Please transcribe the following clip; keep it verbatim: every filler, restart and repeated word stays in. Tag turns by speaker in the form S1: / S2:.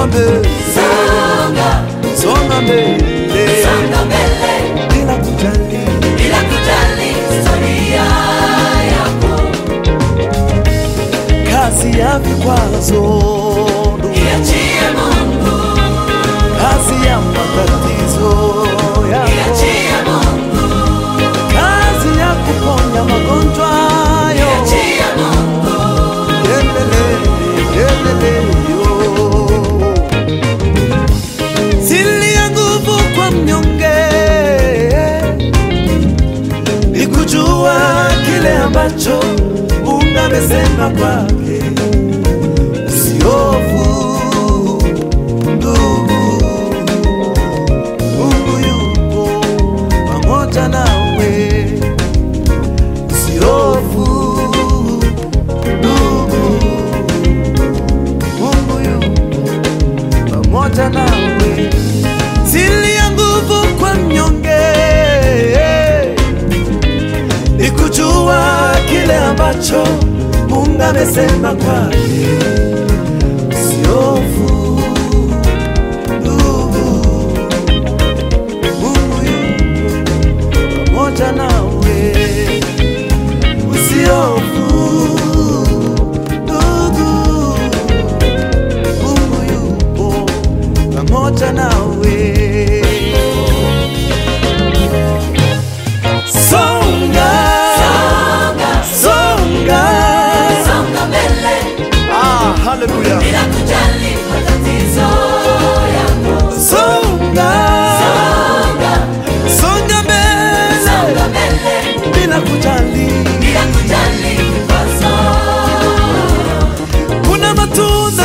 S1: songa mbele,
S2: songa,
S1: songa mbele,
S2: songa mbele,
S1: bila kujali,
S2: bila kujali historia yako.
S1: kazi ya vikwazo,
S2: Iachie Mungu,
S1: kazi ya matatizo yako,
S2: iachie Mungu,
S1: kazi ya kuponya magonjwa yo,
S2: iachie Mungu,
S1: endelele, endelele yo. Siri ya nguvu kwa mnyonge ni kujua kile ambacho Mungu amesema kwake. Usihofu ndugu, Mungu yupo pamoja nawe. Usihofu ndugu, Mungu yupo pamoja nawe. Siri ya nguvu kwa mnyonge ni kujua kile ambacho Mungu amesema kwake. Usihofu ndugu, Mungu yupo pamoja nawe. Usihofu ndugu, Mungu yupo pamoja nawe. Songa,
S2: songa,
S1: songa,
S2: songa mbele,
S1: ah, hallelujah.
S2: bila kujali matatizo yako.
S1: Songa,
S2: Songa,
S1: songa mbele,
S2: songa mbele,
S1: bila kujali.
S2: bila kujali vikwazo.
S1: Kuna matunda